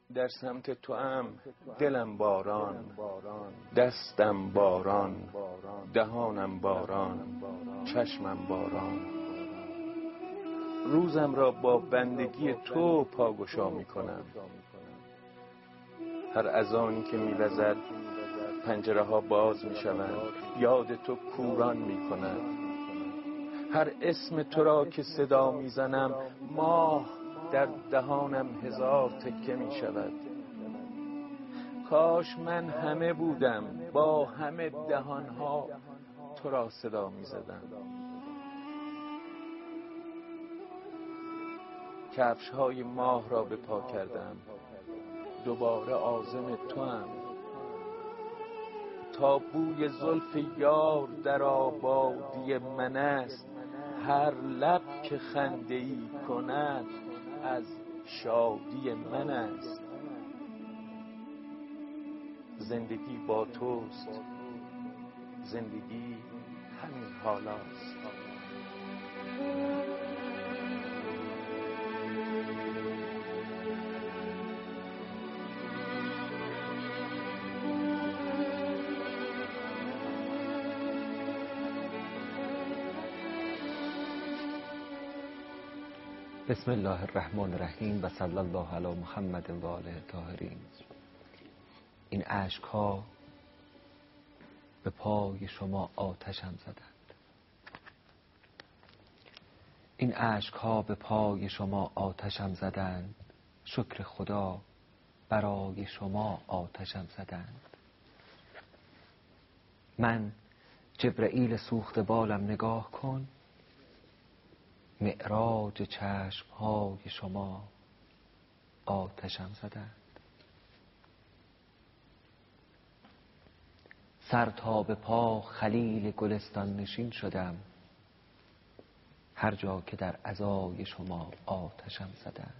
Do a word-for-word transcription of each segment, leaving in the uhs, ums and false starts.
در سمت تو ام دلم باران، دستم باران، دهانم باران، چشمم باران. روزم را با بندگی تو پاگشا می کنم. هر اذانی که می وزد پنجره ها باز می شوند، یاد تو کوران می کند. هر اسم تو را که صدا می زنم ماه در دهانم هزار تکه می شود. کاش من همه بودم با همه دهانها تو را صدا می زدم. کفش های ماه را به پا کردم، دوباره عازم تو ام. تا بوی زلف یار در آبادی من است، هر لب که خنده ای کند از شادی من است. زندگی با توست، زندگی همین حالاست. بسم الله الرحمن الرحیم و صلی الله علی محمد و آله الطاهرین. این اشک ها به پای شما آتشم زدند. این اشک ها به پای شما آتشم زدند. شکر خدا برای شما آتشم زدند. من جبرئیل سوخته بالم، نگاه کن معراج چشم های شما آتشم زدند. سر تا به پا خلیل گلستان نشین شدم، هر جا که در عزای شما آتشم زدند.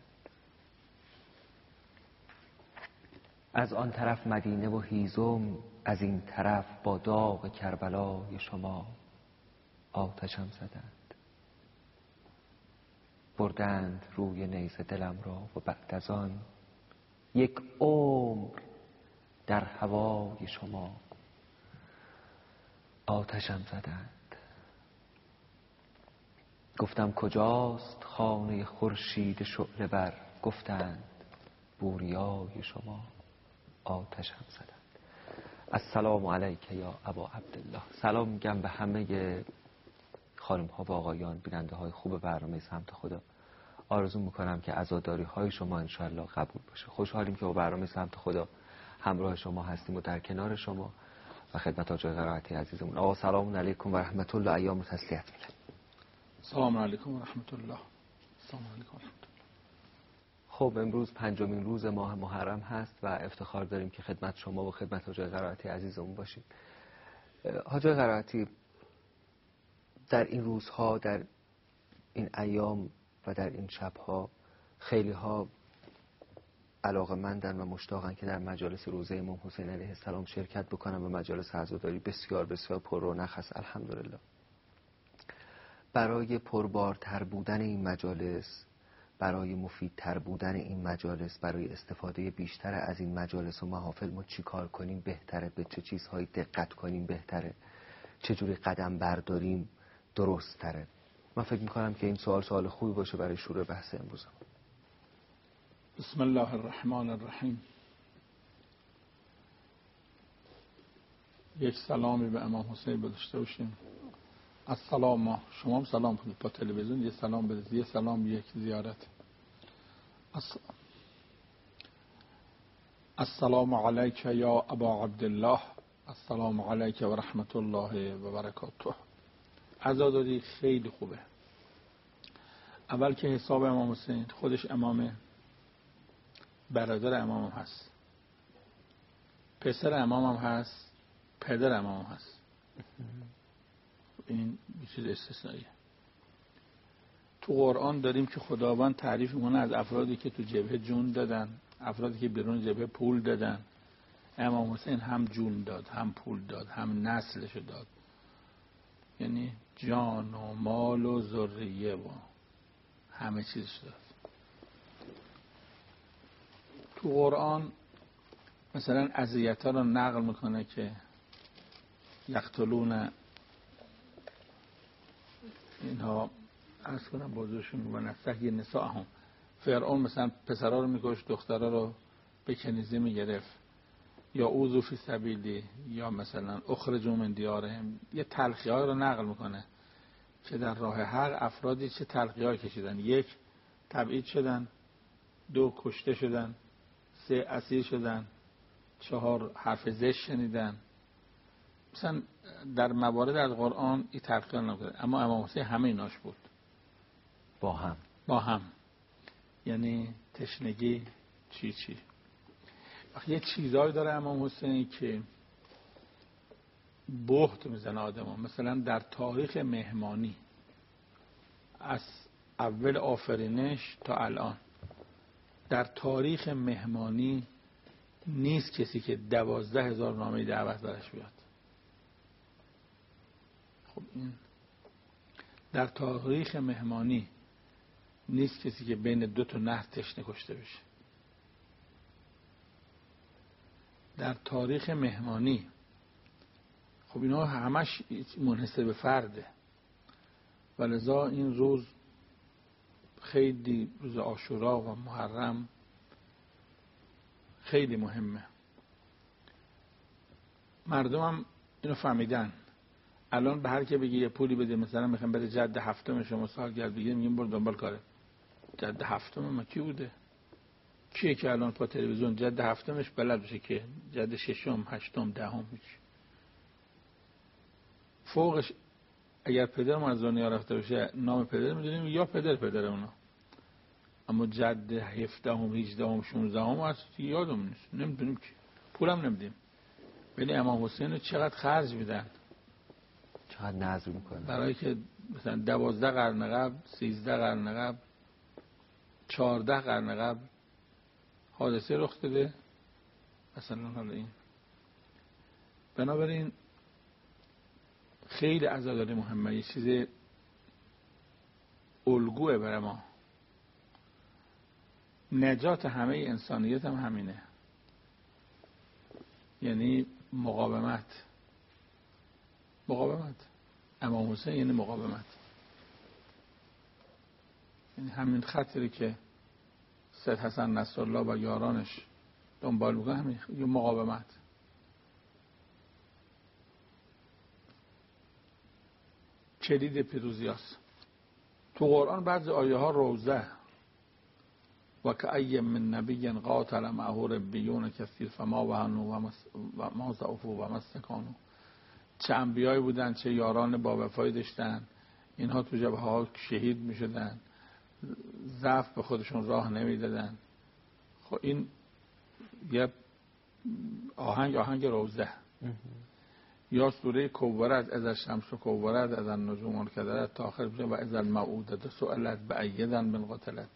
از آن طرف مدینه و هیزم، از این طرف با داغ کربلای شما آتشم زدند. بردند روی نیزه دلم را و بعد از آن یک عمر در هوای شما آتشم زدند. گفتم کجاست خانه خورشید شعله ور، گفتند بوریای شما آتشم زدند. السلام علیک یا ابا عبدالله. سلام میگم به همه خانم ها و آقایان بیننده های خوب برنامه سمت خدا. آرزو میکنم که عزاداری های شما انشاءالله قبول باشه. خوشحالیم که با برنامه سمت خدا همراه شما هستیم و در کنار شما و خدمت آقای قرائتی عزیزمون. آقا سلام علیکم و رحمت الله، ایام تسلیت میگم. سلام علیکم و رحمت الله. سلام علیکم و رحمت الله. خب امروز پنجمین روز ماه محرم هست و افتخار داریم که خدمت شما و خدمت آقای قرائتی عزیزمون باشیم. آقای قرائتی، در این روزها، در این ایام و در این شبها خیلی ها علاقه‌مندن و مشتاقن که در مجالس روزه امام حسین علیه السلام شرکت بکنن و مجالس عزاداری بسیار بسیار پر رونق است. الحمدلله. برای پربارتر بودن این مجالس، برای مفیدتر بودن این مجالس، برای استفاده بیشتر از این مجالس و محافل ما چی کار کنیم بهتره؟ به چه چیزهایی دقت کنیم بهتره؟ چجوری قدم برداریم درست تره؟ من فکر میکنم که این سوال سوال خوبی باشه برای شروع بحث امروز. بسم الله الرحمن الرحیم. یک سلامی به امام حسین بداشته باشیم. السلام. شما هم سلام کنید با تلویزیون، یه سلام بدید. یه سلام، یک زیارت. السلام علیک یا ابا عبدالله. السلام علیک و رحمت الله و برکاته. عزاداری خیلی خوبه. اول که حساب امام حسین خودش امامه، برادر امام هم هست، پسر امام هم هست، پدر امام هم هست. این یه چیز استثنائیه. تو قرآن داریم که خداوند تعریف میکنه از افرادی که تو جبهه جون دادن، افرادی که بیرون جبهه پول دادن. امام حسین هم جون داد، هم پول داد، هم نسلشو داد. یعنی جان و مال و ذریه و همه چیزش داد. تو قرآن مثلا اذیت‌ها رو نقل میکنه که یقتلون اینها عرض کنم بازوشون و نستحیی نساءهم. فرعون مثلا پسرها رو میکشت، دخترها رو به کنیزه میگرفت، یا اوذوا فی سبیلی، یا مثلا اخرجوا من دیارهم. یه تلخی‌ها رو نقل میکنه که در راه حق افرادی چه تلخی‌هایی کشیدن. یک، تبعید شدن. دو، کشته شدن. سه، اسیر شدن. چهار، حرف زشت شنیدن. مثلا در موارد از قرآن این تلخی‌ها نمی‌کنه، اما امام حسین همه ایناش بود با هم با هم یعنی تشنگی چی چی. یه چیزایی داره امام حسین که بهت میزنه آدم. مثلا در تاریخ مهمانی از اول آفرینش تا الان در تاریخ مهمانی نیست کسی که دوازده هزار نامه دعوت برش بیاد. خب این در تاریخ مهمانی نیست کسی که بین دو تا نهر تشنه کشته بشه. در تاریخ مهمانی خب اینا همش منحصر به فرده، ولذا این روز خیلی روز عاشورا و محرم خیلی مهمه. مردم هم اینو فهمیدن. الان به هر که بگی یه پولی بده، مثلا میخوام بره جد هفتم شما سالگرد بگیریم، میگیم برو دنبال کاره. جد هفتم ما کی بوده؟ کیه که الان پا تلویزیون جد هفتمش بلد بشه که جد ششم، هشتم، دهم هیچ. فوقش اگر پدر ما از دنیا رفته باشه نام پدر میدونیم یا پدر پدر اونا، اما جد هفدهم، هجدهم، شانزدهم از یادم نیست، نمیدونیم کی. پولم نمیدیم. ولی امام حسین رو چقدر خرج میدن، چقدر نذر میکنن برای که مثلا دوازده قرن قبل، سیزده قرن قبل، چهارده قرن قبل حادثه رخ داده. مثلا حالا این بنابراین خیلی عزاداری مهمه، یه چیز الگوه برای ما. نجات همه انسانیت هم همینه، یعنی مقاومت. مقاومت امام حسین یعنی مقاومت، یعنی همین خطری که سید حسن نصرالله و یارانش دنبال میکنه، همین یه مقاومت. کلید پیروزی است. تو قرآن بعضی آیه ها روزه و که ای من نبی قاتل معه ربیون کثیر فما وهنوا و ما ضعفوا و ما استکانوا. چه انبیایی بودن، چه یاران با وفایی داشتن، اینها تو جبهه ها شهید می شدن، ضعف به خودشون راه نمی دادن. خب این یه آهنگ آهنگ روزه. یا سوره کوورت از الشمس و کوورت از النجوم انکدرت تا آخر و از الموعودة سئلت بأی ذنب قتلت.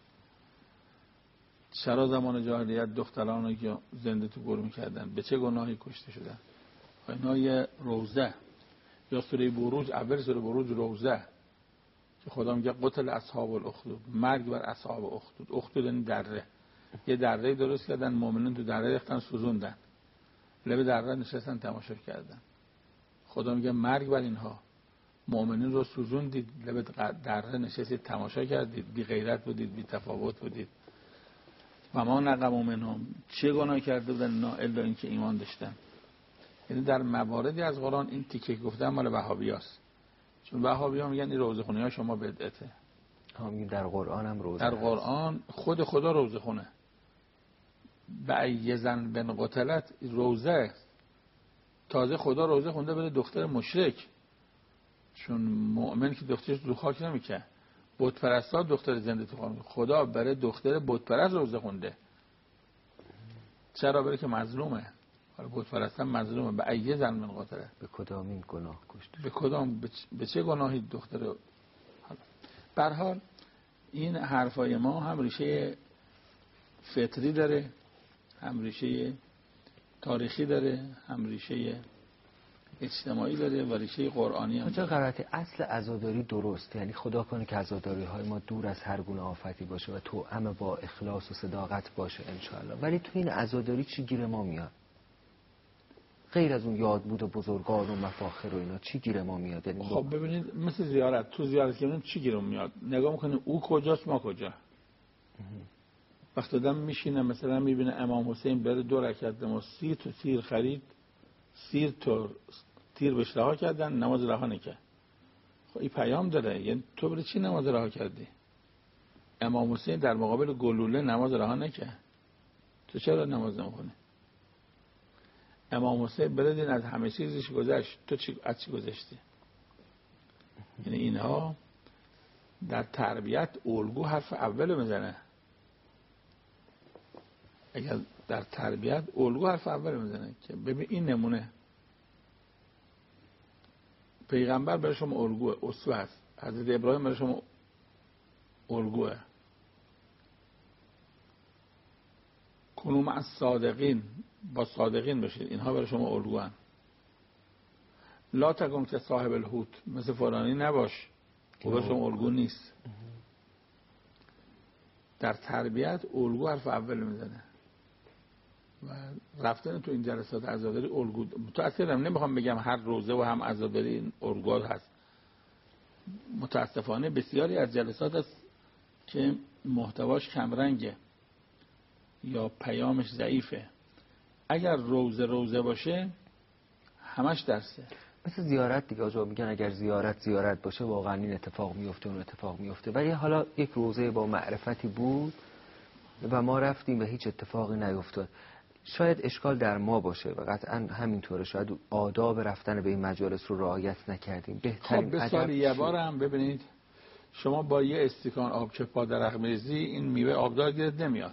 چرا زمان جاهلیت دخترانی که زنده تو گور میکردن به چه گناهی کشته شدن؟ اینا یه روزه. یا سوره بروج، اول سوره بروج روزه که خدا میگه قتل اصحاب الاخدود، مرگ بر اصحاب اخدود. اخدود این دره، یه دره درست کردن، مؤمنین تو دره ریختن سوزوندن، لب دره نشستن تماشا کردن. خدا میگه مرگ بر اینها، مؤمنین رو سوزوندید، لب دره نشستید تماشا کردید، بی غیرت بودید، بی تفاوت بودید. و ما نقموا منهم، چه گناه کرده بودن اینا الا اینکه ایمان داشتن. یعنی در مواردی از قرآن این تیکه گفتن مال وهابیاست، چون وهابی‌ها میگن این روزخونی ها شما بدعته. همین در قرآن هم روزه، در قرآن خود خدا روزخونه. بأی ذنب قتلت روزه. تازه خدا روزه خونده برای دختر مشرک، چون مؤمن که دخترش رو خاک نمیکنه. بت پرستا دختر زنده تو خاک، خدا برای دختر بت پرست روزه خونده. چرا؟ برای که مظلومه. حالا بت پرست هم مظلومه. بأی ذنب قتلت، به کدام این گناه کشته؟ به کدام به چه گناهی دختر؟ به هر حال این حرفای ما هم ریشه فطری داره، هم ریشه تاریخی داره، هم ریشه اجتماعی داره و ریشه قرآنی هم کجا غلطه؟ اصل عزاداری درست، یعنی خدا کنه که عزاداری های ما دور از هر گونه آفتی باشه و توأم با اخلاص و صداقت باشه انشاءالله. ولی تو این عزاداری چی گیر ما میاد؟ غیر از اون یاد بود بزرگان و مفاخر و اینا چی گیر ما میاد؟ یعنی خب ببینید مثل زیارت، تو زیارت که میریم چی گیرم میاد؟ نگاه میکنه او کجاست ما کجا. وقتی آدم میشینه مثلا میبینه امام حسین بره دو رکعت نماز سی تا تیر خرید، سیر تا تیر بهش رها کردن، نماز رها نکرد. خب این پیام داره، یعنی تو برای چی نماز رها کردی؟ امام حسین در مقابل گلوله نماز رها نکرد، تو چرا نماز نمیخونی؟ امام حسین بردین از همه چیزش گذشت، تو چی از چی گذشتی؟ یعنی اینها در تربیت الگو حرف اول میزنه. اگر در تربیت الگو حرف اول میزنه که ببین این نمونه پیغمبر برای شما الگوه، اسوه است. حضرت ابراهیم برای شما الگوه. کنون مع الصادقین، با صادقین بشید، اینها برای شما الگوان. لا تکن که صاحب الحوت، مثل فلانی نباش، او برای شما الگو نیست. در تربیت الگو حرف اول میزنه و رفتن تو این جلسات عزاداری الگو. متأسفم نمیخوام بگم هر روزه و هم عزاداری این الگو هست. متاسفانه بسیاری از جلسات است که محتواش کمرنگه یا پیامش ضعیفه. اگر روزه روزه باشه همش درسه. مثل زیارت دیگه آجا میگن اگر زیارت زیارت باشه واقعا این اتفاق میفته اون اتفاق میفته. ولی حالا یک روزه با معرفتی بود و ما رفتیم و هیچ اتفاقی نیفتاد. شاید اشکال در ما باشه و قطعا همینطوره، شاید آداب رفتن به این مجالس رو رعایت نکردیم. بهترین خب به سال یه بار هم ببینید شما با یه استکان آب که پادرق میریزی این میوه آبدار گیرد نمیاد.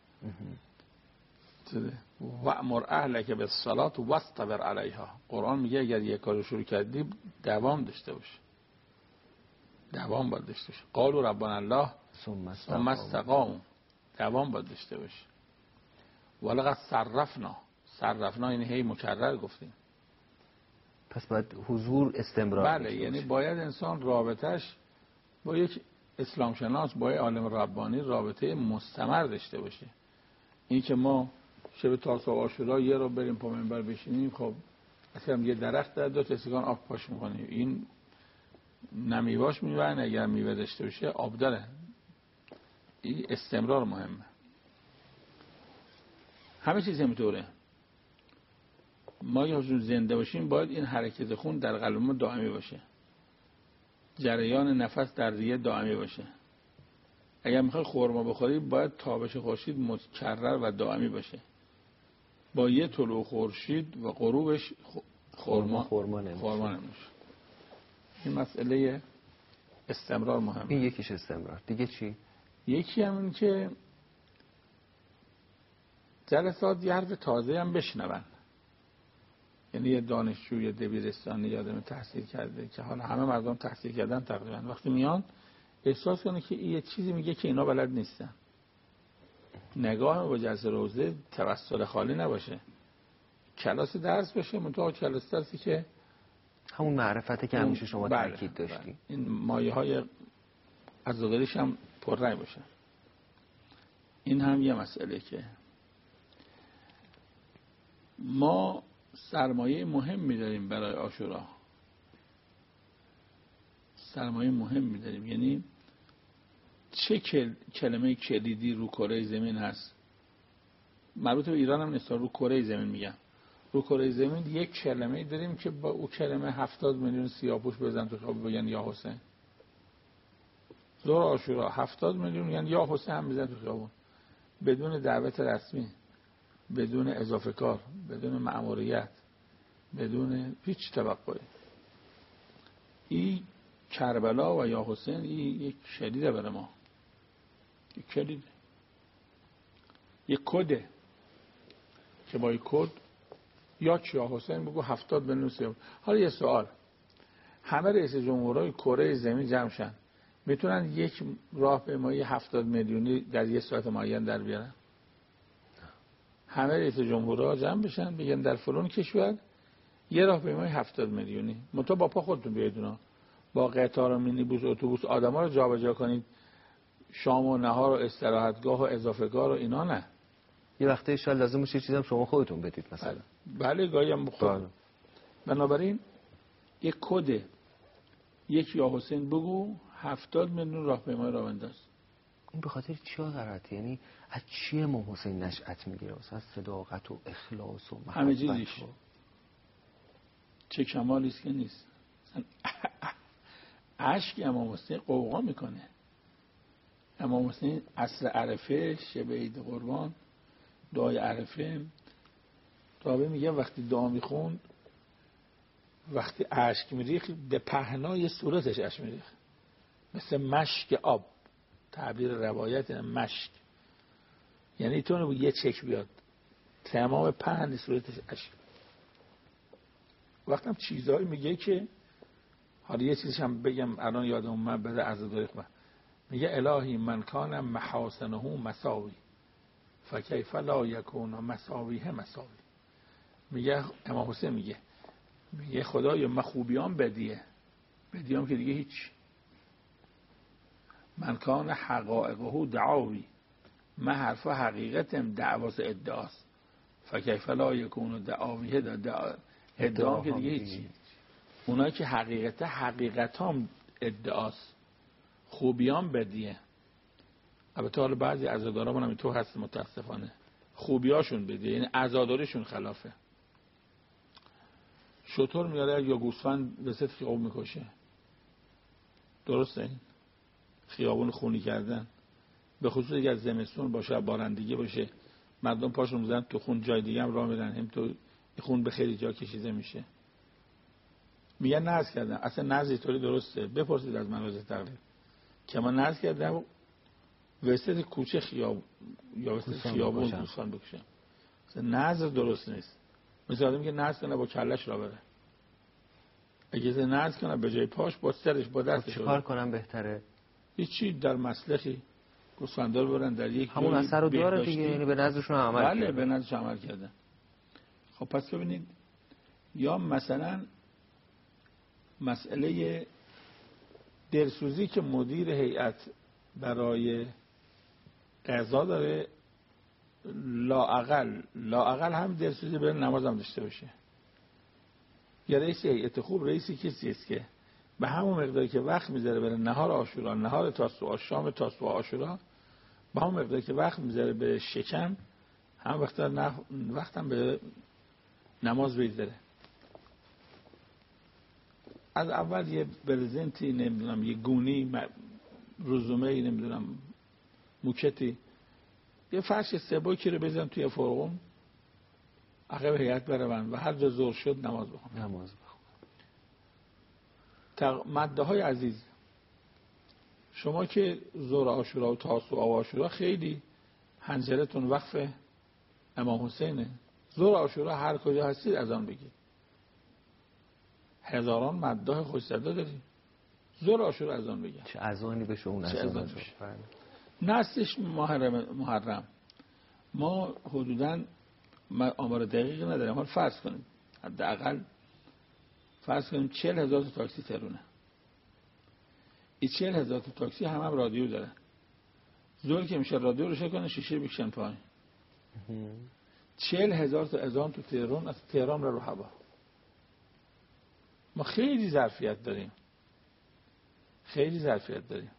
و امر اهلک بالصلاة واصطبر علیها. قرآن میگه اگر یک کار شروع کردی دوام داشته باش، دوام باید داشته باش. قالوا ربنا الله ثم استقاموا، دوام باید داشته باش. ولقد صرفنا، صرفنا یعنی هی مکرر گفتیم. پس باید حضور استمرار بله، یعنی باید انسان رابطش با یک اسلام شناس، با یک عالم ربانی رابطه مستمر داشته باشه. این که ما شب تاسوعا و عاشورا یه رو بریم پا منبر بشینیم، خب اصلا یه درخت در دو تا استکان آب پاش میکنیم، این نمیواش میبرن. اگر میوه داشته باشه آب داره. این استمرار مهمه. همه چیز همینطوره. ما یا زنده باشیم باید این حرکت خون در قلب ما دائمی باشه، جریان نفس در ریه دائمی باشه. اگر میخوای خورما بخوری باید تابش خورشید متکرر و دائمی باشه. با یه طلوع خورشید و غروبش خورما خورما نمیشه. این مسئله استمرار مهمه. این یکیش استمرار. دیگه چی؟ یکی هم این که جلسات یه حرف تازه هم بشنون. یعنی یه دانشجوی دبیرستانی یادم تحصیل کرده که حالا همه مردم تحصیل کردن تقریبا، وقتی میان احساس کنه که یه چیزی میگه که اینا بلد نیستن. نگاه با جلسه روزه توسل خالی نباشه، کلاس درس باشه، منتها کلاس درسی که همون معرفته که همیشه شما بله تاکید داشتیم. این مایه های عزاداریش هم پررنگ باشه. این هم یه مسئله که ما سرمایه مهم می‌داریم برای عاشورا، سرمایه مهم می‌داریم. یعنی چه کلمه کلیدی رو کره زمین هست؟ مربوط به ایران هم نیست، رو کره زمین میگن. رو کره زمین یک کلمه داریم که با او کلمه هفتاد میلیون سیاه‌پوش بزن تو خیابون بگن یا حسین. ظهر عاشورا هفتاد میلیون میگن یا حسین هم بزن تو خیابون، بدون دعوت رسمی، بدون اضافه کار، بدون مأموریت، بدون هیچ توقعی. این کربلا و یا حسین این یک شدیده برای ما، یک کلیده، یک کده که با یک کد یا چیا حسین بگو هفتاد میلیون سیاه. حالا یه سوال، همه رئیس جمهورهای کره زمین جمع شن میتونن یک راهپیمایی هفتاد میلیونی در یه ساعت معین در بیارن؟ همه رئیس جمهورها جمع بشن بگن در فلان کشور یه راهپیمای هفتاد میلیونی منتها با پا خودتون بیاید اونا، با قطار و مینیبوس اتوبوس آدما رو جابجا کنید، شام و نهار و استراحتگاه و اضافه‌گاه و اینا نه. یه وقته شاید لازم باشه چیزی هم شما خودتون بدید مثلا. بله گاهی هم خود. بنابراین یک کد یک یا حسین بگو هفتاد میلیون راهپیمای راه بنداز. این به خاطر چی قرارته؟ یعنی از چی امام حسین نشأت میگیره؟ از صداقت و اخلاص و محبت همه چیزیش. چه کمالی است که نیست. عشق امام حسین قوقا میکنه. امام حسین عصر عرفه، شب عید قربان، دعای عرفه، راوی میگه وقتی دعا میخوند، وقتی اشک میریخت به پهنای صورتش اشک میریخت، مثل مشک آب. تعبیر روایت مشک، یعنی تو یه چک بیاد تمام پهن صورتش اشک. وقتم چیزایی میگه که حالا یه چیزش هم بگم الان یادم اومد بده عزاداری خوبه. میگه الهی من کان محاسنه مساوی فکیف لا یکون مساویه مساوی. میگه امام حسین میگه میگه خدایا من خوبیام بدیه، بدیام که دیگه هیچ. من کان حقائقه دعاوی، من حرفا حقیقتم دعواس ادعاست. فکیف لا یکون دعاویه دعا ادعام که دیگه هیچی. اونایی که حقیقت حقیقتام ادعاست، خوبیام بدیه. البته حالا بعضی عزادارا هم تو هست متاسفانه خوبیاشون بدیه، یعنی عزاداریشون خلافه. شطور میاره یا گوسفند به صد خیابون میکشه، درسته؟ این خیابون خونی کردن، به خصوص اگر زمستون باشه بارندگی باشه مردم پاشون میزنن تو خون، جای دیگه هم راه میرن، هم تو خون به خیلی جا کشیده میشه. میگن نذر کردن. اصلا نذر طوری درسته؟ بپرسید از مناظر تقلید که ما نذر کردن وسط کوچه خیابون یا وسط خیابون دوستان بکشن. اصلا نذر درست نیست. مثل آدمی که نذر کنه با کلش را بره. اگه نذر کنه به جای پاش با سرش با دستش چه کار کنم بهتره؟ هیچی در مسلخی گوسفندا رو برن در یک همون اثر رو داره دیگه، یعنی به نظرشون عمل بله کرده. به نظرشون عمل کرده. خب پس ببینید، یا مثلا مسئله دلسوزی که مدیر هیئت برای قضا داره، لااقل لااقل هم دلسوزی برای نماز هم داشته باشه. یا رئیس هیئت خوب رئیسی کسی است که به همون مقداری که وقت میذاره برای نهار عاشورا، نهار تاسوعا، شام تاسوعا عاشورا، به همون مقداری که وقت میذاره به شکم، هم وقت نه وقت هم به نماز بگذاره. از اول یه برزنتی، نمیدونم یه گونی، رزومه‌ای، نمیدونم موکتی، یه فرش سبکی رو بزن توی فرقون، عقب هیئت برون و هر جا زور شد نماز بخون. نماز بخون. تق... مده های عزیز، شما که زور عاشورا و تاسوعا و عاشورا خیلی حنجرتون وقف امام حسینه، زور عاشورا هر کجا هستید از آن بگید. هزاران مده خوش صدا داریم، زور عاشورا از آن بگید. چه اذانی بشه اون اذان بشه. نستش محرم محرم ما حدوداً آمار دقیقی نداریم، حالا فرض کنیم حداقل فرض کنیم چهل هزار تا تاکسی ترونه. این چهل هزار تا تاکسی هم هم رادیو داره. زور که میشه رادیو رو شکن شیشه بکشن پایین. چهل هزار تا اذان تو تهران، از تهران رو هوا. ما خیلی ظرفیت داریم، خیلی ظرفیت داریم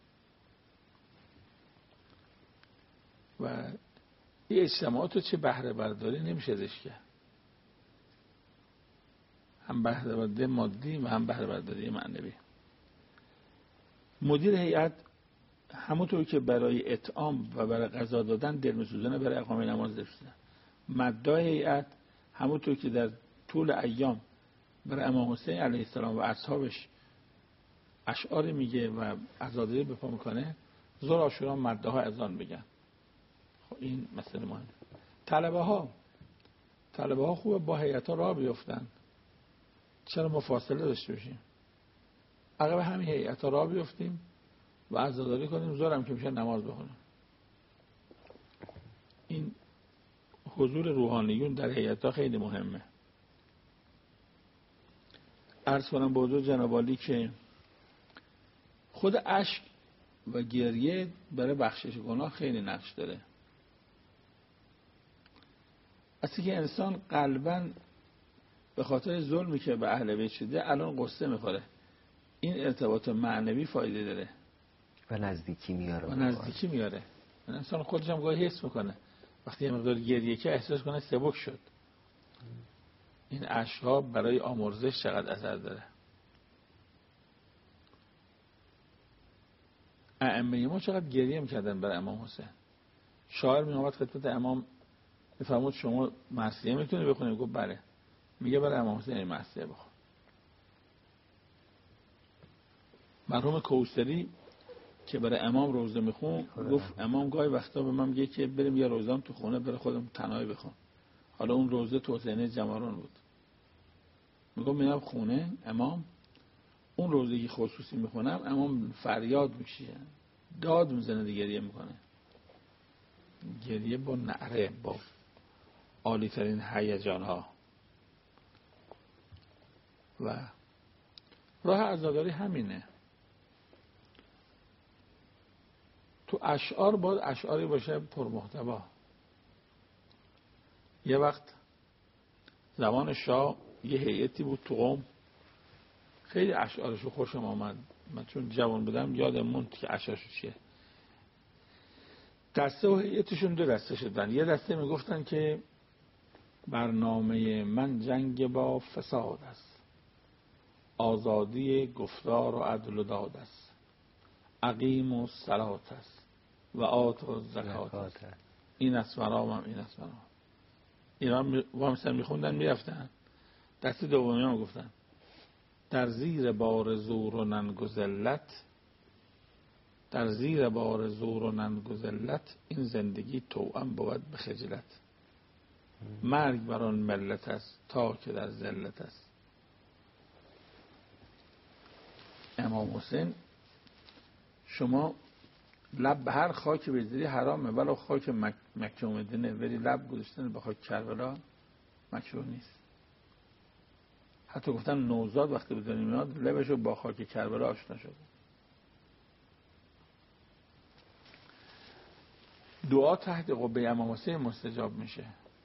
و این اجتماعات رو چه بهره برداری نمیشه ازش کرد. هم بهره برداری مادی و هم بهره برداری معنوی. مدیر هیئت همونطور که برای اطعام و برای غذا دادن دلمسوزانه برای اقامه نماز داشتن، مدای هیئت همونطور که در طول ایام برای امام حسین علیه السلام و اصحابش اشعار میگه و عزاداری بپا میکنه، زور عاشورا مده ها اذان بگن. خب این مسئله مهمه. طلبه ها طلبه ها خوبه با هیئت ها راه بیفتن، چرا ما فاصله داشته باشیم؟ عقب همین هیئت ها راه بیفتیم و عزاداری کنیم، زور هم که میشه نماز بخونیم. این حضور روحانیون در هیئت ها خیلی مهمه. عرض کنم به حضور جناب عالی که خود اشک و گریه برای بخشش گناه خیلی نقش داره. اصلی که انسان قلباً به خاطر ظلمی که به اهل بیت شده الان قصه میخوره، این ارتباط معنوی فایده داره و نزدیکی میاره و نزدیکی میاره. انسان خودش هم گاهی حس میکنه وقتی یه مقدار گریه که احساس کنه سبک شد. این اشک‌ها برای آمرزش چقدر اثر داره. ائمه ما چقدر گریه میکردن برای امام حسین. شاعر میامد خدمت امام میفرمود شما مرثیه میتونی بخونی؟ گفت بله. میگه برای امام حسین مرثیه بخون. مرحوم کوثری که برای امام روزه میخون گفت امام گاهی وقتا به من میگه که بریم یه روزام تو خونه برای خودم تنهایی بخون. حالا اون روزه تو حسینیه جمارون بود. میگم میرم خونه امام، اون روزه که خصوصی میخونم امام فریاد میشه، داد میزنه، گریه میکنه. گریه با نعره، با عالی ترین هیجان ها. و راه عزاداری همینه. تو اشعار باید اشعاری باشه پرمحتوا. یه وقت زمان شاه یه هیئتی بود تو قم، خیلی اشعارشو خوشم آمد. من چون جوان بودم یادم موند که اشعارشو چیه. دسته و هیئتشون دو دسته شدن. یه دسته میگفتن که برنامه من جنگ با فساد است، آزادی گفتار و عدل و داد است، عقیم و صلات است و آت و زکات است. این است مرامم، این است مرام. ایران وامسن میخوندن میرفتن. دسته دومی هم گفتن در زیر بار زور و ننگ و ذلت، در زیر بار زور و ننگ و ذلت، این زندگی توأم بود به خجلت. مرگ بر آن ملت است تا که در ذلت است. امام حسین شما لب به هر خاک بذاری حرامه، ولی خاک مک... مکه و مدینه ولی لب گذاشتن به خاک کربلا مکروه نیست. حتی گفتن نوزاد وقتی به دنیا میاد لبشو با خاک کربلا آشنا شده. دعا تحت قبه امام حسین مستجاب میشه.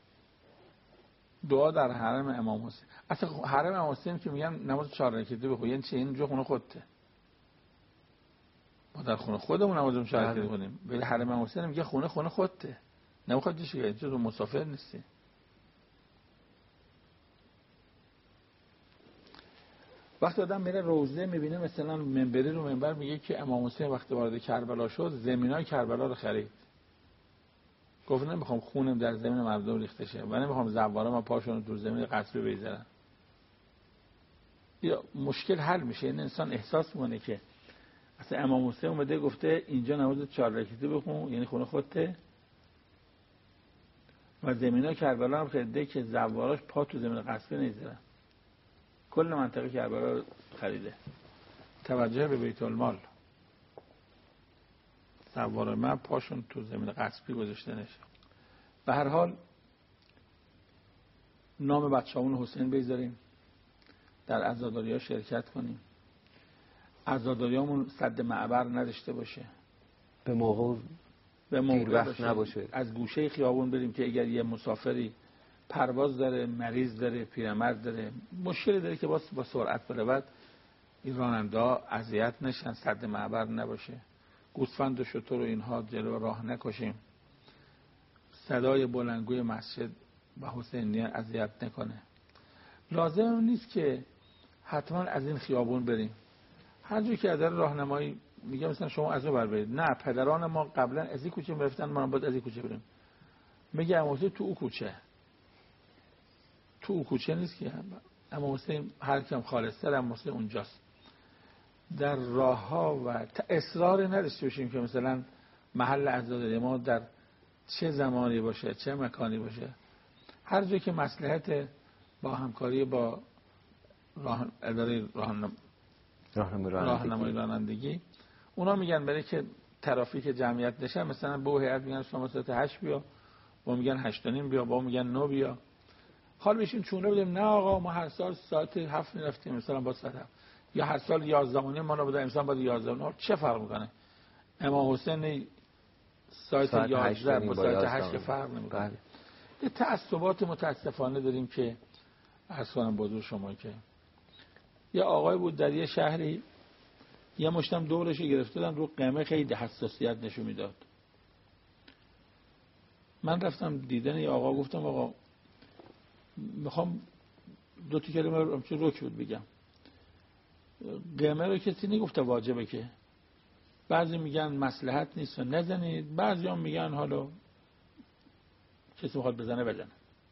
دعا در حرم امام حسین. اصلا حرم امام حسین که میگن نماز چهار رکعته بخون، یعنی چه؟ اینجا خونه خودته. ما در خونه خودمون نمازمون چهار رکعته بخونیم، ولی حرم امام حسین میگه خونه خونه خودته. نمیخواد چیزی که تو مسافر نیستی. وقتی آدم میره روضه میبینه مثلا منبری رو منبر میگه که امام حسین وقتی وارد کربلا شد زمینای کربلا رو خرید. گفت نمیخوام خونم در زمین مردم ریخته شه و نمیخوام زوارا ما پاشون تو زمین قصبی بذارن. یا مشکل حل میشه. این انسان احساس میکنه که اصلا امام حسین اومده گفته اینجا نماز چهار رکعته بخون، یعنی خونه خودته، و زمینای کربلا هم خریده که زواراش پا تو زمین قصبی نذارن. کل منطقه کربلا رو خریده. توجه به بیت المال. زوار من پاشون تو زمین قصبی گذاشته نشه. به هر حال نام بچه‌مون حسین بذاریم، در عزاداری‌ها شرکت کنیم، عزاداریامون سد معبر نداشته باشه، به موقع به موقع وقت باشه. نباشه. از گوشه خیابون بریم که اگر یه مسافری پرواز داره، مریض داره، پیرمرد داره، مشکلی داره که با با سرعت بره، بعد این راننده اذیت نشن، سد معبر نباشه، گوسفند و شتر و اینها جلو راه نکشیم، صدای بلندگوی مسجد و حسینیه اذیت نکنه. لازم نیست که حتما از این خیابون بریم. هر جایی که در راهنمایی میگه مثلا شما از اون بر برید، نه پدران ما قبلا از این کوچه میرفتن، ما هم باید از این کوچه بریم. میگه امام حسین تو او کوچه، تو او کوچه نیست که امام حسین هر کم خالص‌تر امام حسین اونجاست. در راه ها و اصرار نداشته باشیم که مثلا محل عزاداری ما در چه زمانی باشه، چه مکانی باشه. هر جایی که مصلحت با همکاری با راه اداره راهنمایی رانندگی، اونا میگن برای که ترافیک جمعیت نشه، مثلا به هیئت میگن شما ساعت هشت بیا، با میگن هشت و نیم بیا، با میگن نه بیا. حال بشین چونه بدیم نه آقا ما هر سال ساعت هفت میرفتیم مثلا با ساعت هفت، یا هر سال یازده و نیم ما رو بده امسال باید یازده و نیم. چه فرق میکنه؟ امام حسین ساعت یازده با ساعت هشت فرق نمیکنه. یه تعصبات متاسفانه داریم که عرض کنم بزرگ شما که یه آقای بود در یه شهری، یه مشتم دورش گرفته بودن رو قمه، خیلی حساسیت نشون میداد. من رفتم دیدن یه آقا، گفتم آقا میخوام دو تا کلمه رو چه رک بود بگم. قمه رو کسی نگفته واجبه که، بعضی میگن مصلحت نیست و نزنید، بعضی هم میگن حالا کسی میخواد بزنه بزنه،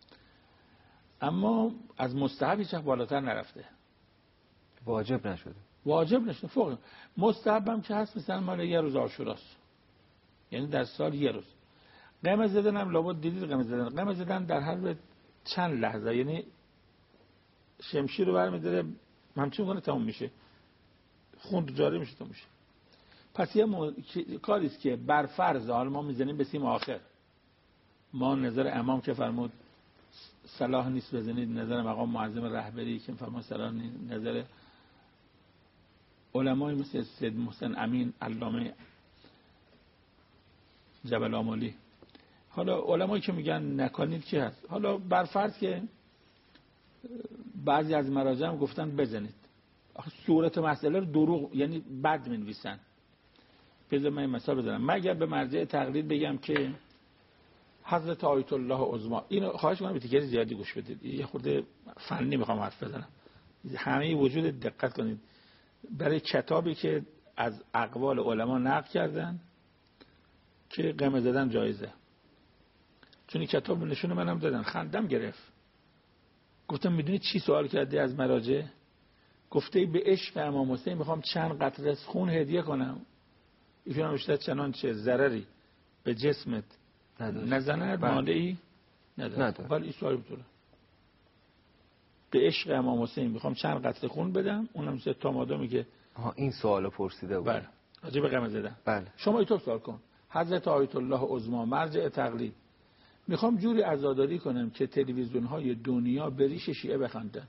اما از مستحب هیچ وقت بالاتر نرفته، واجب نشده. واجب نشده. فوق مستحب هم که هست، مثلا مال یه روز عاشوراست، یعنی در سال یه روز. قمه زدن هم لابد دیدید، قمه زدن قمه زدن در هر چند لحظه، یعنی شمشیر رو برمی‌داره همچین کنه تمام میشه، خون جاری میشه تمام میشه. پس یه مو... کاری است که بر فرض حال ما میزنیم به سیم آخر، ما نظر امام که فرمود صلاح نیست بزنید، نظر مقام معظم رهبری که فرمود صلاح نیست، نظر علمای مثل سید محسن امین علامه جبل آملی، حالا علمایی که میگن نکنید که هست. حالا بر فرض که بعضی از مراجع هم گفتن بزنید، آخه صورت مسئله رو دروغ یعنی بد می‌نویسن. بذار من مثال بزنم. من اگر به مرجع تقلید بگم که حضرت آیت الله عظما، اینو خواهش می‌کنم تیکر زیادی گوش بدید، یه خورده فنی میخوام حرف بزنم، همه وجود دقت کنید. برای کتابی که از اقوال علما نقل کردن که قمه زدن جایزه، چون این کتاب نشون منم دادن، خندم گرفت. گفتم میدونی چی سوال کرده از مراجع؟ گفته به عشق امام حسین میخوام چند قطره خون هدیه کنم. ایشون هم اشتاد چنانچه ضرری به جسمت نزنه مانعی نداره. ولی این سوال بطوره به عشق امام حسین میخوام چند قطره خون بدم، اونم سه تا ماده میگه این سوالو پرسیده بود. بله راجع به قمه زدن. بله. شما اینطور سوال کن حضرت آیت الله عظما مرجع تقلید، میخوام جوری عزاداری کنم که تلویزیون های دنیا به ریش شیعه بخندن،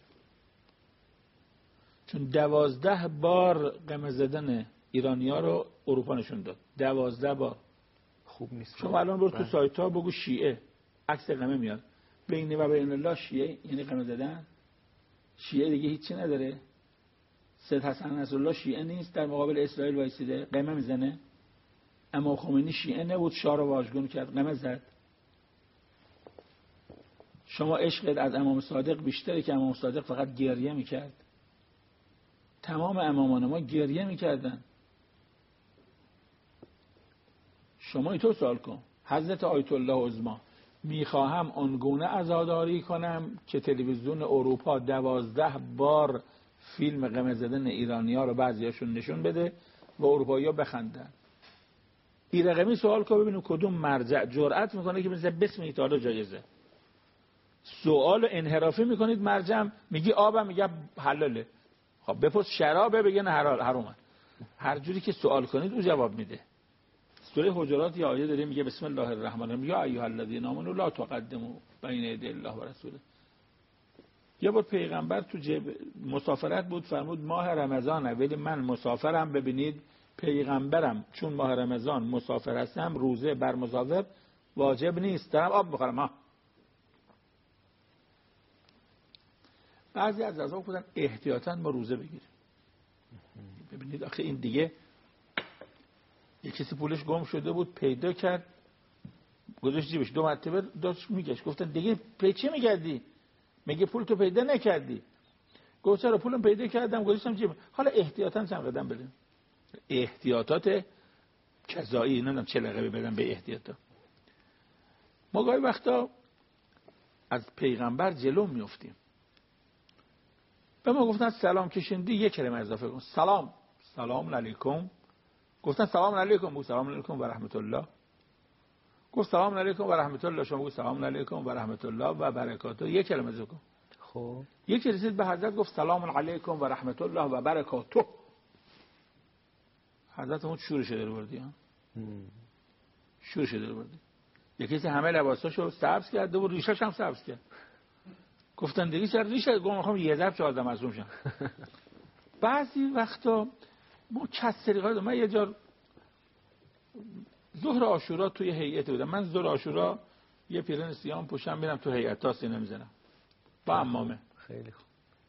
چون دوازده بار قمه زدن ایرانی ها رو اروپا نشون داد، دوازده بار. خوب نیست. شما الان برو تو سایت ها بگو شیعه، عکس قمه میاد، بین و بین الله شیعه یعنی قمه زدن. شیعه دیگه هیچی نداره. سید حسن نصرالله شیعه نیست، در مقابل اسرائیل وایسیده قمه میزنه. اما خمینی شیعه نبود، شاه رو واژگون کرد، قمه زد. شما عشقت از امام صادق بیشتره که امام صادق فقط گریه میکرد. تمام امامان ما گریه میکردن. شما اینطور سوال کن حضرت آیت الله عظما میخواهم آنگونه عزاداری کنم که تلویزیون اروپا دوازده بار فیلم قمه زدن ایرانی ها رو بعضیاشون نشون بده و اروپایی ها بخندن. این رقمی سوال کن ببینیم کدوم مرجع جرأت میکنه که مثلا بسم ایتالا جایزه. سوال انحرافی میکنید، مرجع میگی آبم میگه حلاله. خب بپرس شرابه بگه نه حرامه. هر جوری که سوال کنید او جواب میده. سوره حجرات یه آیه داره میگه بسم الله الرحمن الرحیم یا ایها الذین آمنوا لا تقدموا بین یدی الله و رسوله. یه بار پیغمبر تو جب مسافرت بود، فرمود ماه رمضانه ولی من مسافرم، ببینید پیغمبرم چون ماه رمضان مسافر هستم روزه بر مسافر واجب نیست، دارم آب بخورم. ها بعضی از ازا بودن احتیاطاً ما روزه بگیریم. ببینید آخه این دیگه یه کسی پولش گم شده بود پیدا کرد گذاشت جیبش، دو مرتبه داشت میگشت، گفتن دیگه پی چی میگردی؟ میگه پول تو پیدا نکردی. گفت چرا پولم پیدا کردم گذاشتم جیبم. حالا احتیاطاً چند قدم بدیم. احتیاطات کذایی نمیدونم چه لقبی بدم به احتیاطات. ما گاهی وقتا از پیغمبر جلو میافتیم. به ما گفتن سلام کشیدی یک کلمه اضافه کن، سلام سلام علیکم. گفتن سلام علیکم، گفت سلام علیکم و رحمت الله. گفت سلام علیکم و رحمت الله، شما گفت سلام علیکم و رحمت الله و برکاته، یک کلمه اضافه کن. خب یکی رسید به حضرت گفت سلام علیکم و رحمت الله و برکاته. حضرت اون شورش در آوردی ها شورش در آوردی. یکی همه لباساشو سبز کرده و ریشش هم سبز کرد. گفتن دیگه چرا ریشه گفتم میخوام یه ضرب چهارده معصوم شم. بعضی وقتا ما کسری ها من یه جا ظهر عاشورا توی هیئت بودم. من ظهر عاشورا یه پیرن سیام پوشم میرم تو هیئت تا سینه میزنم با عمامه. خیلی خوب.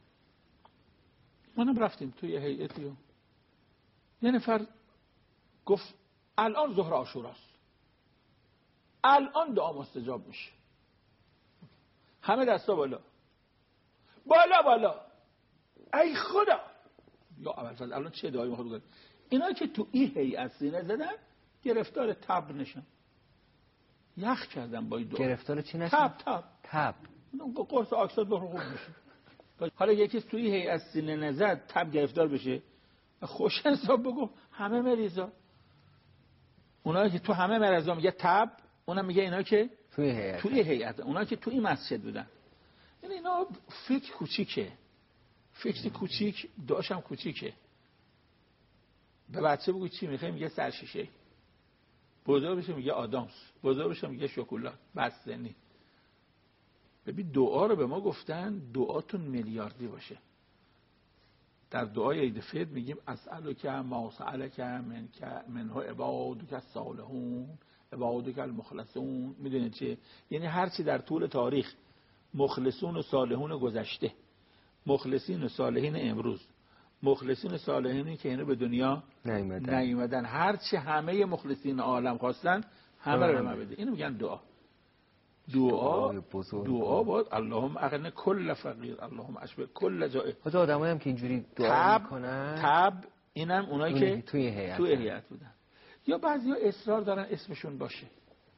منم رفتیم توی هیئتی و یه نفر گفت الان ظهر عاشوراست، الان دعا مستجاب میشه. همه دستا بالا بالا بالا. ای خدا یا اول الان چه دعایی میخواد بکنه؟ اینا که تو این هیئت سینه زدن گرفتار تب نشن. یخ کردن با این دعا. گرفتار چی نشن؟ تب تب تب. قرص اکساد بخور خوب میشه. حالا یکی توی این هیئت سینه نزد تب گرفتار بشه خوش حساب بگو همه مریضا. اونایی که تو همه مریضا میگه تب، اونم میگه اینا که توی هیئت توی هیئت، اونا که توی این مسجد بودن. یعنی اینا فکر کوچیکه، فکر کوچیک، داشم کوچیکه. به بچه بگو چی میخوای میگه سرشیشه، بزرگ بشه میگه آدامس، بزرگ بشه میگه شکلات. بستنی. ببین دعا رو به ما گفتن دعاتون میلیاردی باشه. در دعای عید فطر میگیم اسألک ما سألک من منه عبادک الصالحون عبادک المخلصون. میدونید چه یعنی هر چی در طول تاریخ مخلصون و صالحون گذشته، مخلصین و صالحین امروز، مخلصین و صالحینی که اینو به دنیا نیومدن، نیومدن، هر چی همه مخلصین عالم خواستن همه رو به ما بده. اینو میگن دعا. دعا دعا باید اللهم اغنی کل فقیر، اللهم اشبع کل جائع. خود آدمایی هم که اینجوری دعا میکنن تب اینم اونایی که توی هیئت توی هیئت بودن. یا بعضیا اصرار دارن اسمشون باشه.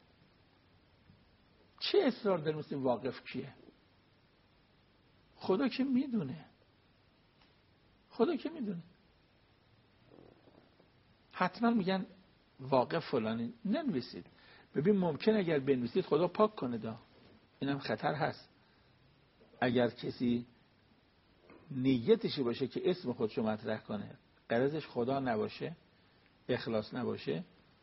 چه اصرار داریم مثل واقف کیه؟ خدا که میدونه، خدا که میدونه. حتما میگن واقف فلانی ننویسید. ببین ممکن اگر بنویسید خدا پاک کنه دا، اینم خطر هست. اگر کسی نیتش باشه که اسم خودشو مطرح کنه، غرضش خدا نباشه، اخلاص نباشه،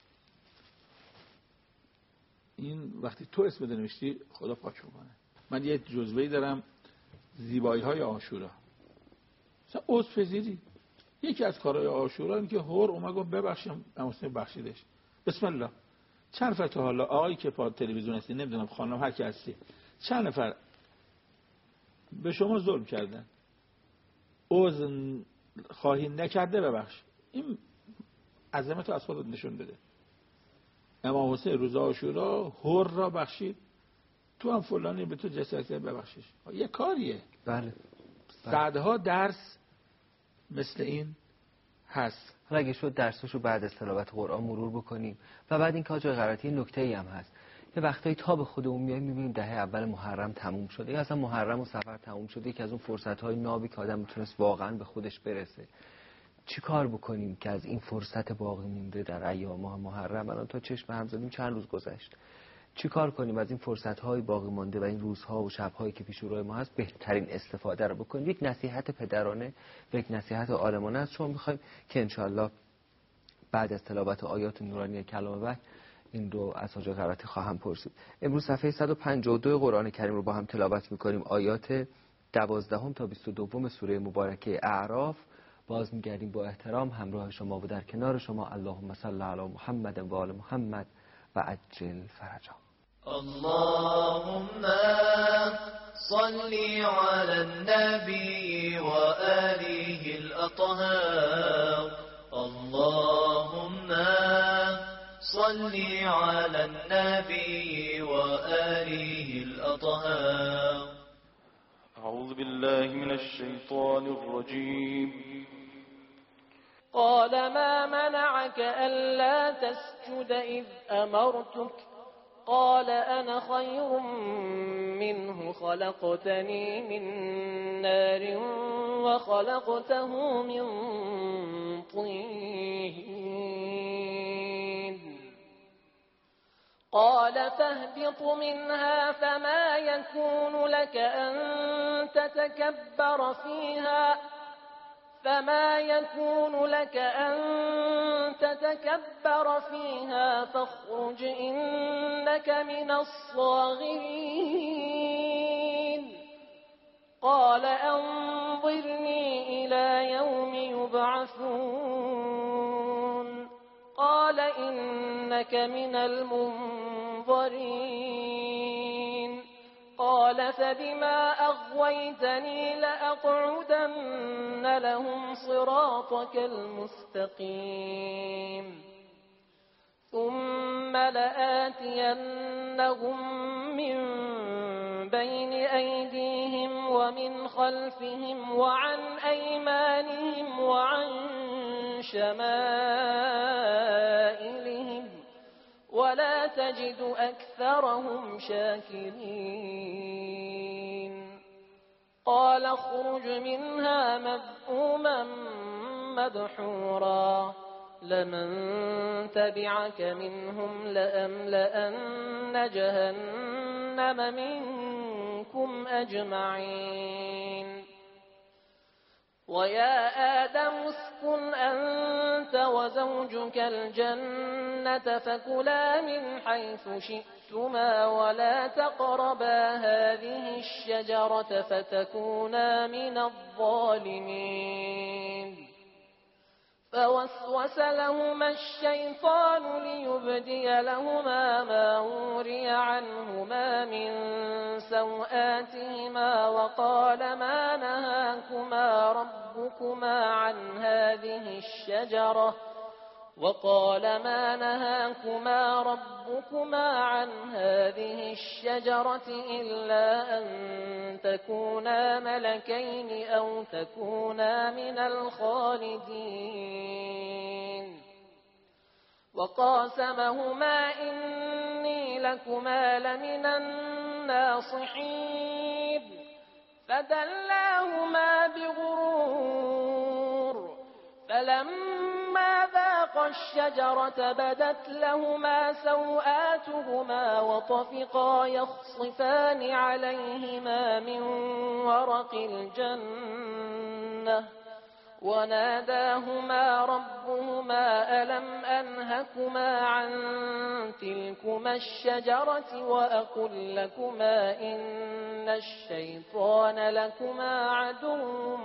این وقتی تو اسم نوشتی خدا پاک میکنه. من یه جزوه‌ای دارم زیبایی های عاشورا. مثلا عذرپذیری یکی از کارهای عاشورا این که هور اومد گفت ببخشم امروز بخشیدش. بسم الله. چند نفر تا حالا آقایی که پا تلویزیون هستی، نمیدونم خانم هر کی هستی، چند نفر به شما ظلم کردن عذر خواهی نکرده ببخش؟ این عظمت از خودت نشون بده. امام حسین روز عاشورا هور را بخشید، تو هم فلانی به تو جسارت ببخشش. یه کاریه. بله. صدها درس مثل این هست. حالا اگه شد درساشو بعد از تلاوت قرآن مرور بکنیم و بعد این که آجای غراتی نکته‌ای هم هست. یه وقتایی تا به خودمون میایم میبینیم دهه اول محرم تموم شده یا اصلا محرم و صفر تموم شده، یکی از اون فرصت‌های نابی که آدم میتونست واقعا به خودش برسه. چی کار بکنیم که از این فرصت باقی مونده در ایام ماه محرم، الان تا چشم هم زدیم چند روز گذشت، چی کار کنیم از این فرصت‌های باقی مانده و این روزها و شب‌هایی که پیش روی ما هست بهترین استفاده رو بکنیم؟ یک نصیحت پدرانه و یک نصیحت عالمانه است چون می‌خوایم که انشالله بعد از تلاوت آیات نورانی کلام وحی این رو از حاج غراتی خواهم پرسید. امروز صفحه صد و پنجاه و دو قرآن کریم رو با هم تلاوت می‌کنیم، آیات دوازده تا بیست و دو سوره مبارکه اعراف. باز می‌گردیم با احترام همراه شما و در کنار شما. اللهم صل علی محمد و آل محمد و عجل فرجا. اللهم صل على النبي وآله الأطهار. اللهم صل على النبي وآله الأطهار. أعوذ بالله من الشيطان الرجيم. قال ما منعك ألا تسجد إذ أمرتك قال أنا خير منه خلقتني من نار وخلقته من طين قال فاهبط منها فما يكون لك أن تتكبر فيها فما يكون لك أن تتكبر فيها فاخرج إنك من الصاغرين يبعثون قال إنك من المنظرين قال فبما أغويتني لأقعدن لهم صراطك المستقيم ثم لآتينهم من بين أيديهم ومن خلفهم وعن أيمانهم وعن شمائلهم ولا تجد أكثرهم شاكرين قال اخرج منها مذءوما مدحورا لمن تبعك منهم لأملأن جهنم منكم أجمعين ويا آدم اسكن أنت وزوجك الجنة فكلا من حيث شئتما ولا تقربا هذه الشجرة فتكونا من الظالمين فوسوس لهما الشيطان ليبدي لهما ما وري عنهما من سوآتهما وقال ما نهاكما ربكما عن هذه الشجرة وقال ما نهاكما ربكما عن هذه الشجرة إلا أن تكونا ملكين أو تكونا من الخالدين وقاسمهما إني لكما لمن الناصحين فدلاهما بغرور فلما ذاقا الشجرة بدت لهما سوآتهما وطفقا يخصفان عليهما من ورق الجنة وناداهما ربهما ألم أنهكما عن تلكما الشجرة وأقل لكما إن الشيطان لكما عدو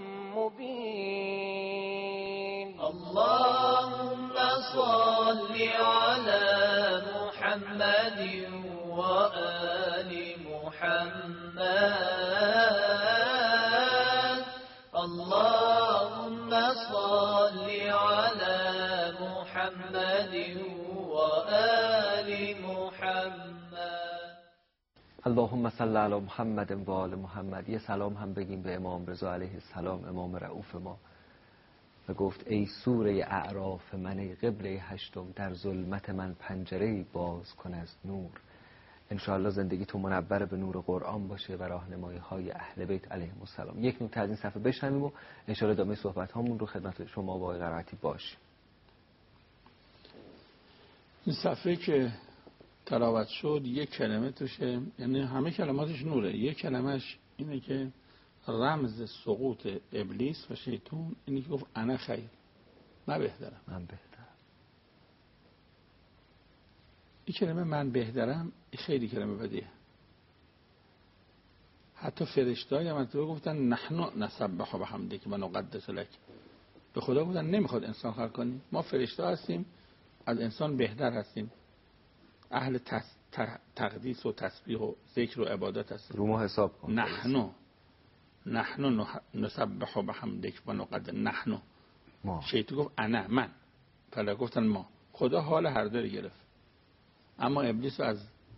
مبين اللهم صل على محمد وآل محمد اللهم صل على محمد وآل محمد اللهم صل علی محمد و آل محمد. یه سلام هم بگیم به امام رضا علیه السلام، امام رؤوف ما، و گفت ای سوره اعراف من، ای قبله هشتم، در ظلمت من پنجره باز کن از نور. انشاءالله زندگی تو منور به نور قرآن باشه و راهنمایی های اهل بیت علیهم السلام. یک نکته از این صفحه بشنویم و انشاءالله ادامه صحبت هامون رو خدمت شما با آقای قرائتی باشیم. این صفحه که تلاوت شد یک کلمه توشه، یعنی همه کلماتش نوره، یک کلمهش اینه که رمز سقوط ابلیس و شیطان اینه که گفت انا خیر، من بهترم. من بهترم. این کلمه من بهترم خیلی کلمه بدیه. حتی فرشته‌ای هم تو گفتن نحن نسبح بحمدک و نقدس لک. به خدا گفتن نمیخواد انسان خلق کنی، ما فرشته هستیم، از انسان بهتر هستیم، اهل تس... تقدیس و تسبیح و ذکر و عبادت هستیم. رو ما حساب کن. نحن نحن نسبح بحمدک و نقدس. نحن ما. شیطان گفت انا، من. فلا گفتن ما. خدا حال هر دو رو گرفت، اما ابلیس از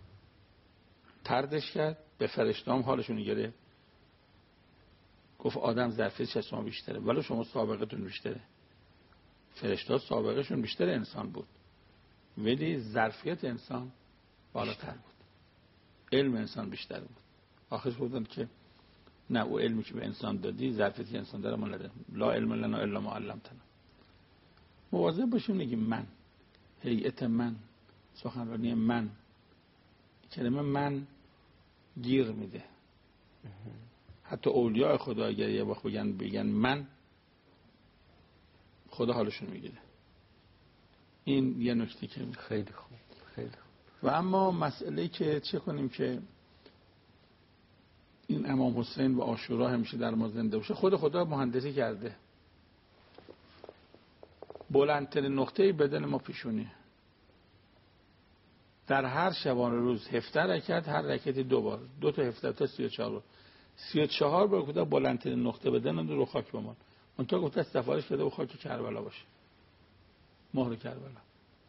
طردش کرد، به فرشته هم حالشون گرفت. گفت آدم ظرفیتش از شما بیشتره ولی شما سابقتون بیشتره. فرشته سابقشون بیشتر انسان بود ولی ظرفیت انسان بالاتر بود، علم انسان بیشتر بود. آخرش بودن که نه، او علمی که به انسان دادی ظرفیتی انسان داره ما نداره. لا علم لنا الا ما علمتنا. مواظب باشیم نگیم من، هیئت من، سخنرانی من. کلمه من گیر میده. حتی اولیاء خدا اگر یه وقت بگن بگن من، خدا حالشون میگیره. این یه نکته که خیلی خوب، خیلی خوب. و اما مسئله که چه کنیم که این امام حسین و عاشورا همیشه در ما زنده باشه. خود خدا مهندسی کرده. بلندترین نقطه بدن ما پیشونیه. در هر شبانه روز هفده رکعت، هر رکعتی دو بار، دو تا هفده تا سی و چهار بار، سی و چهار بار کدا بلندترین نقطه بدن رو خاک بمان. اون تا گفته سفارش بده و خاک کربلا باشه، مهر کربلا.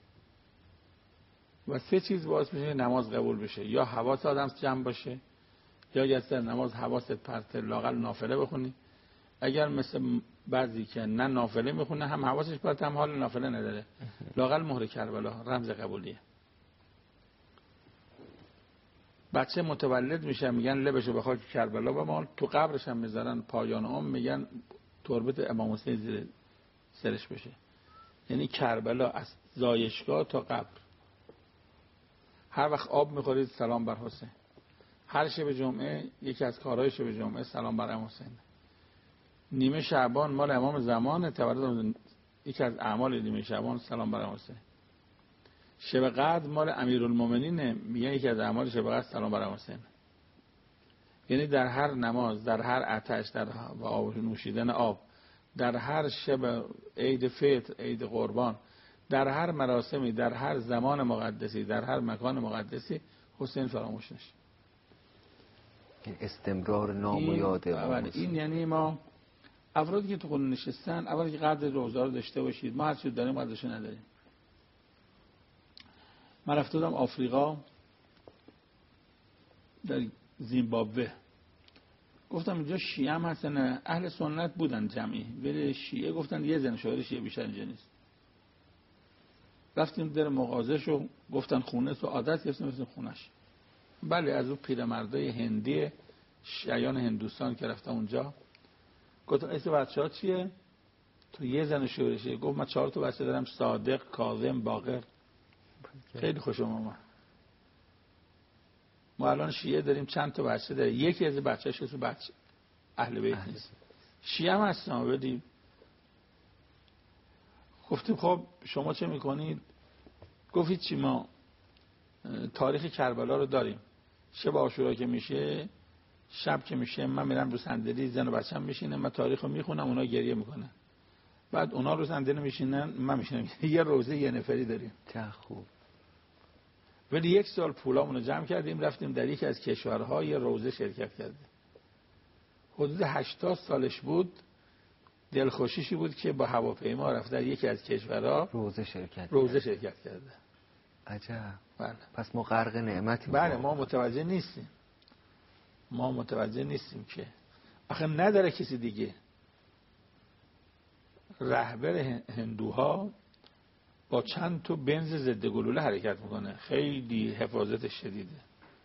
و سه چیز باعث میشه نماز قبول بشه: یا حواس آدم جمع باشه، یا یه سر نماز حواست پرت، لااقل نافله بخونی. اگر مثل بعضی که نه نافله میخونه هم حواسش پرت هم حال نافله نداره، لااقل مهر کربلا رمز قبولیه. بچه متولد میشه میگن لبشو به خاک کربلا بمال، تو قبرش هم میذارن پایان عمر میگن تربت امام حسین زیر سرش بشه. یعنی کربلا از زایشگاه تا قبر. هر وقت آب میخورید سلام بر حسین. هر شب جمعه یکی از کارهای شب جمعه سلام بر امام حسین. نیمه شعبان مال امام زمان، تولد یکی از اعمال نیمه شعبان سلام بر امام حسین. شب قدر مال امیرالمومنین، میگن یکی از اعمال شب قدر سلام بر امام حسین. یعنی در هر نماز، در هر آتش، در و آب نوشیدن آب، در هر شب عید فطر، عید قربان، در هر مراسمی، در هر زمان مقدسی، در هر مکان مقدسی حسین فراموش نشه. استمرار نام و یاد امام حسین. این یعنی ما افرادی که تو خونه نشستن، اولی که قدر روزه رو داشته باشید. ما هر چیز داریم قدرش نداریم. من رفته بودم آفریقا، در زیمبابوه. گفتم اینجا شیعه هم هستن، اهل سنت بودن جمعی، ولی شیعه گفتن یه زن شوهر شیعه بیشتر اینجا نیست. رفتیم در مغازه‌شو، گفتن خونه تو عادت گرفتیم رفتیم خونش. بله، از اون پیرمردای هندی شیعیان هندوستان که رفتم اونجا. گفتم اسم بچه‌ها چیه؟ تو یه زن شوهر شیعه. گفت من چهار تا بچه دارم: صادق، کاظم، باقر. خیلی خوشم اومد. ما الان شیعه داریم چند تا بچه داره، یکی از بچه‌اش اسم بچه اهل بیت نیست. شیعه هم هستن ولی گفتیم خب شما چه میکنید؟ گفتید چی؟ ما تاریخ کربلا رو داریم. شب عاشورا که میشه، شب که میشه، من میرم رو صندلی، زن و بچه‌م میشینه، من تاریخ رو میخونم، اونا گریه میکنن. بعد اونا رو صندلی میشینن، من میشینم. یه روزه یه نفری داریم. چه خوب. ولی یک سال پولامون رو جمع کردیم، رفتیم در یکی از کشورها یه روزه شرکت کردیم. حدود هشتاد سالش بود. دلخوشیشی بود که با هواپیما رفت در یکی از کشورها روزه شرکت روزه شرکت کرده. عجب. بله. پس ما غرق نعمتیم. بله، ما متوجه نیستیم. ما متوجه نیستیم که آخه نداره کسی دیگه. رهبر هندوها با چند تا بنز ضد گلوله حرکت میکنه، خیلی حفاظت شدیده.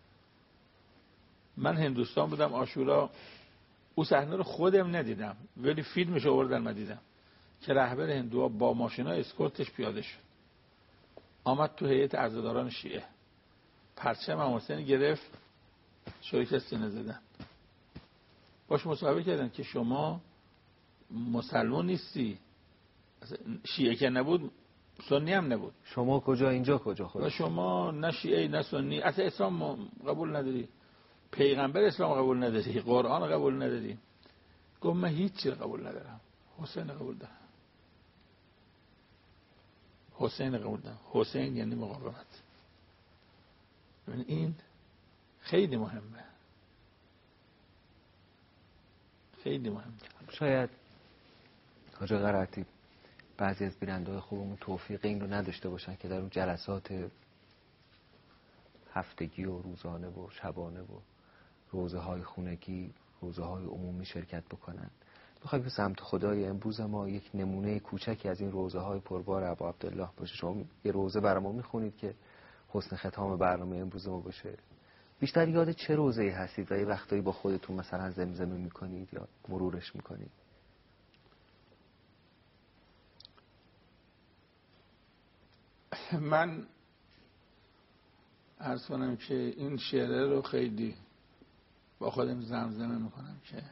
من هندوستان بودم عاشورا، او صحنه رو خودم ندیدم ولی فیلمش آوردن من دیدم که رهبر هندوها با ماشینا اسکورتش پیاده شد، آمد تو هیئت عزاداران شیعه، پرچم امام حسین گرفت، شویک سینه زدن. باش مصاحبه کردن که شما مسلمان نیستی، شیعه که نبود سنی هم نبود، شما کجا اینجا کجا خود؟ و شما نه شیعه نه سنی، اصلا اسلام قبول نداری، پیغمبر اسلام قبول نداری، قرآن قبول نداری. گفت من هیچ چیز قبول ندارم، حسین قبول دارم. حسین قبول دارم. حسین یعنی مقاومت. این خیلی مهمه، خیلی مهمه. شاید حاج قرائتی بعضی از بیننده‌های خوبمون توفیق این رو نداشته باشن که در اون جلسات هفتگی و روزانه و شبانه و روزه های خونگی، روزه های عمومی شرکت بکنن. بخوایم به سمت خدای امروز ما یک نمونه کوچکی از این روزه های پربار ابا عبدالله باشه. شما یه روزه برامون میخونید که حسن ختام برنامه امروز ما باشه. بیشتر یاد چه روزه‌ای هستید و یه وقتایی با خودتون مثلا زمزمه میکنید یا مرورش میکنید؟ من عرض کنم که این شعره رو خیلی با خودم زمزمه میکنم که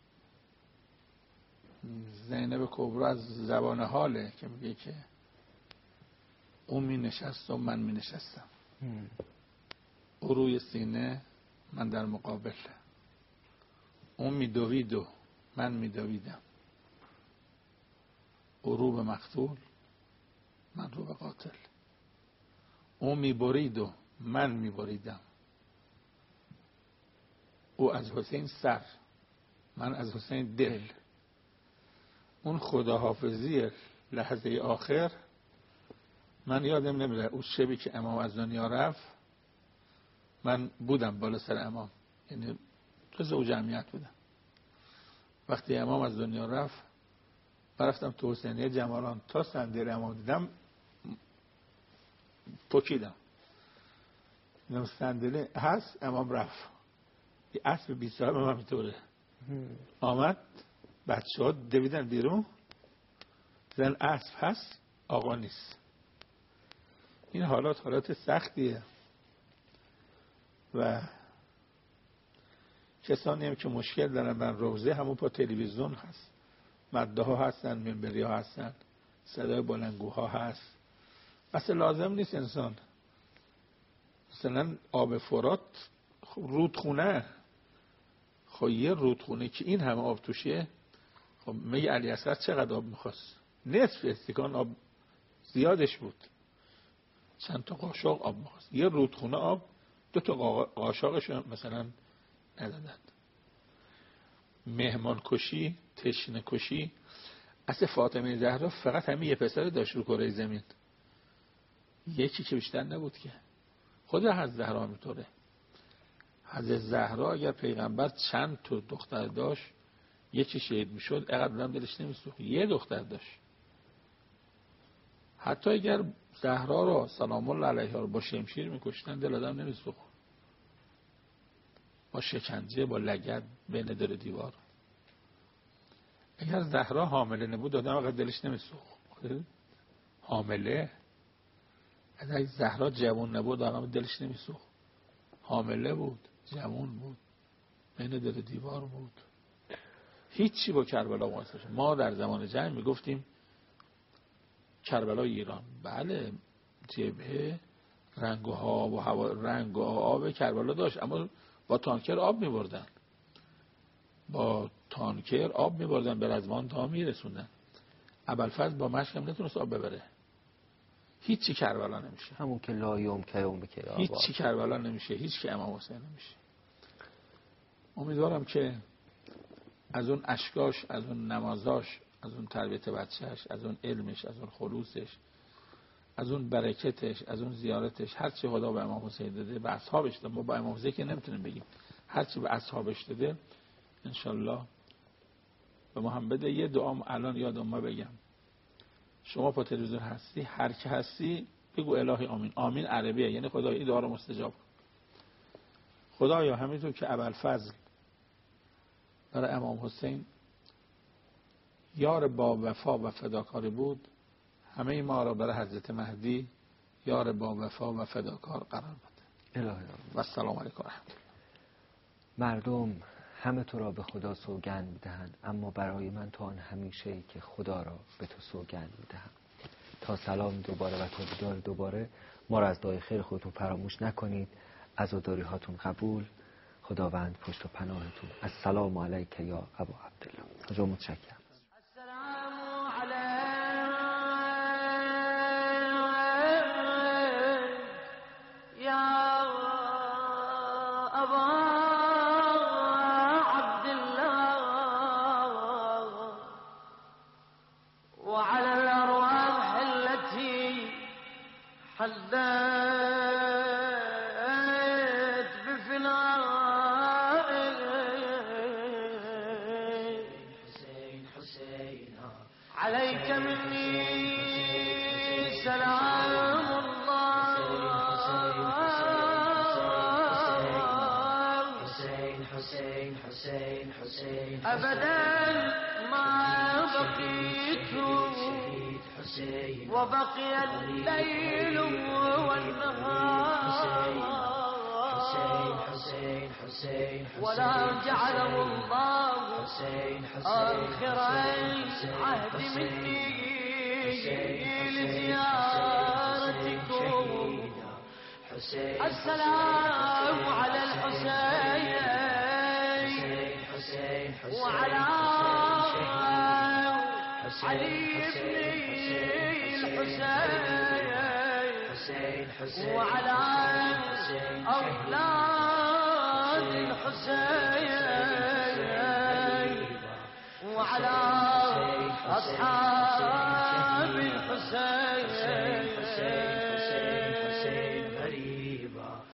زینب کبرا از زبان حاله که میگه که اون می نشست و من می نشستم، او روی سینه من در مقابل، اون می دوید و من می دویدم، او رو به مقتول من رو به قاتل. او میبرید و من میبریدم. او از حسین سر، من از حسین دل. اون خداحافظی لحظه آخر، من یادم نمیره اون شبی که امام از دنیا رفت من بودم بالا سر امام، یعنی جزء جمعیت بودم. وقتی امام از دنیا رفت برفتم تو حسینیه جمالان، تا صندلی امام دیدم پکیدم. دیدم صندلی هست، امام رفت. یه اسب بیست ساله من میطوره آمد، بچه ها دویدن بیرون، زن اسب هست آقا نیست. این حالات حالات سختیه و کسانی هم که مشکل دارن بر روزه همون پا تلویزیون هست، مده ها هستن، منبری ها هستن، صدای بلندگوها هست. اصلا لازم نیست انسان مثلا آب فرات رودخونه، خب یه رودخونه که این همه آب توشه، خب میگه علی اصغر چقدر آب میخواست؟ نصف استکان آب زیادش بود، چند تا قاشق آب میخواست. یه رودخونه آب دو تا قاشقش مثلا ندادن. مهمان کشی، تشنه کشی. اصل فاطمه زهرا فقط همین یه پسر داشت رو کره زمین، یکی که بیشتر نبود که. خود حضرت زهرا همینطوره. حضرت زهرا اگر پیغمبر چند تا دختر داشت یکی شهید میشد اینقدر آدم دلش نمیسوخت. یه دختر داشت. حتی اگر زهرا را سلام الله علیها رو با شمشیر میکشتن دل آدم نمیسوخت، با شکنجه، با لگد بین در دیوار. اگر زهرا حامله نبود آدم اگر دلش نمیسوخت. حامله. اگر زهرا جوان نبود آدم دلش نمیسوخت. حامله بود، جوان بود، بین در دیوار بود. هیچی با کربلا مقایسه نمیشه. ما در زمان جنگ میگفتیم کربلای ایران، بله جبهه رنگ و آب و هوا، رنگ و آب کربلا داشت، اما با تانکر آب میبردن، با تانکر آب میبردن به رزوان تا میرسوندن. ابوالفضل با مشک هم نتونست آب ببره. هیچی کربلا نمیشه. همون که لایوم که اون که آب هیچی کربلا نمیشه، هیچ که امام حسین نمیشه. امیدوارم که از اون اشکاش، از اون نمازاش، از اون تربیت بچهش، از اون علمش، از اون خلوصش، از اون برکتش، از اون زیارتش، هر چی خدا به امام حسین داده، به اصحابش داده. ما با امام حسین که نمیتونیم بگیم، هر چی به اصحابش داده انشالله به ما هم بده. یه دعام الان یادم ما بگم. شما پا تلویزیون هستی، هر کی هستی بگو الهی آمین. آمین عربیه، یعنی خدای این دعا رو مستجاب. خدایا همینطور که ابوالفضل برای امام حسین یار با وفا و فداکاری بود، همه ما را برای حضرت مهدی یار با وفا و فداکار قرار بده. الهی و السلام علیکم و رحمت الله. مردم همه تو را به خدا سوگند میدهند، اما برای من تو آن همیشه که خدا را به تو سوگند میدهم. تا سلام دوباره و تا دیدار دوباره، ما را از دعای خیر خودتون فراموش نکنید. عزاداری هاتون قبول. خداوند پشت و پناهتون. السلام علیک یا ابا عبدالله. خدا متشکرم. السلام علیک یا ابا عبدالله وعلى الأرواح التي حدثت عليك مني سلام الله أبدا ما بقيت وبقي الليل والنهار ولا جعله الله آخر عهد مني لزيارتكم. السلام على الحسين وعلى علي بن الحسين وعلى أولاد الحسين وعلى أصحاب